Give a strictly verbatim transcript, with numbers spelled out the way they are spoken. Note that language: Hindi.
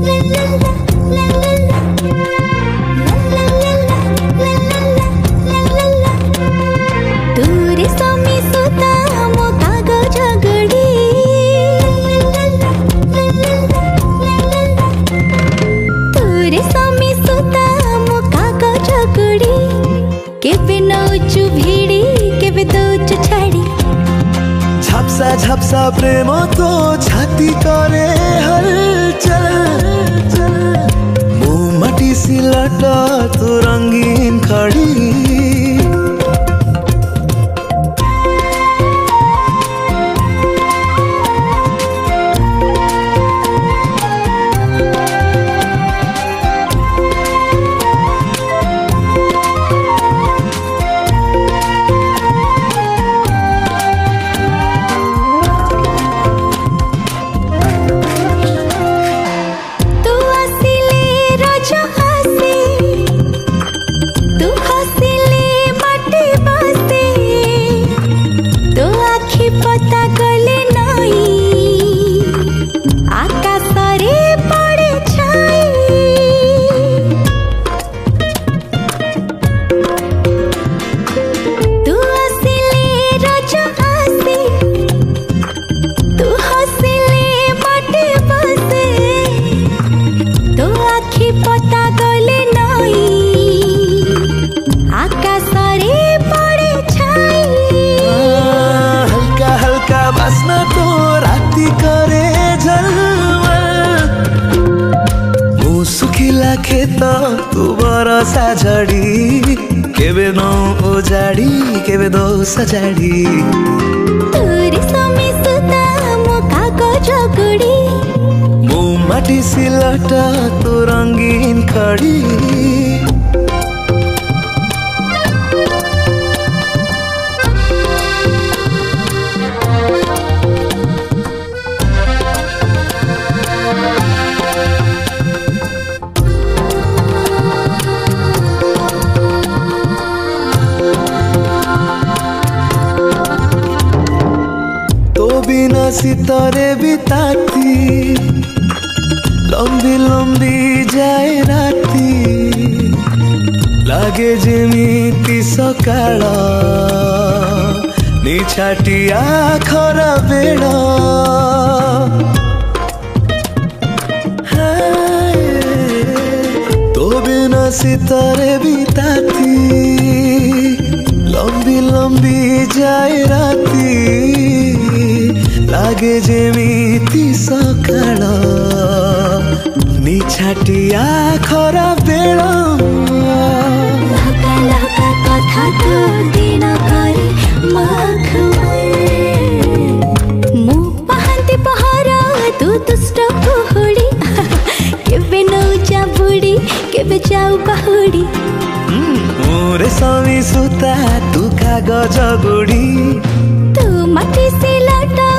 झपसा झपसा प्रेम तो छाती करे हलचल मुँह मटी सिलट तो रंगीन खड़ी खेत तू बरसा झड़ी केबे नो उजाड़ी केबे दो सजाड़ी तोरी समी सुता मो कागज गुड़ी मो माटी सिलट तू रंगीन खड़ी बिना सितारे बिताती लंबी लंबी जाए राती लागे जेमिति सकाळ निछाटी आखर बेड़ तो बिना सितारे बिताती लंबी लंबी जाए राती लागे जेमिति सकाळ निछाटी आखर बेड़ लहका लहका कथा तो दिन करे मो पहांती पहर तू दुष्ट कुहुड़ी केबे नौचा बुड़ी केबे जाऊ बाहुड़ी मोरे समी सुता तू कागज गुड़ी तू माटी सिलट